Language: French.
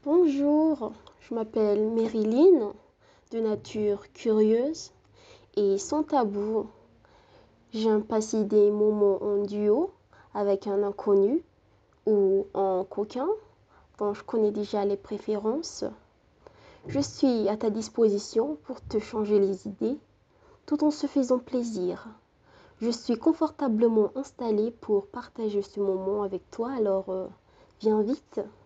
Bonjour, je m'appelle Marilyn, de nature curieuse et sans tabou. J'aime passer des moments en duo avec un inconnu ou en coquin dont je connais déjà les préférences. Je suis à ta disposition pour te changer les idées tout en se faisant plaisir. Je suis confortablement installée pour partager ce moment avec toi, alors viens vite.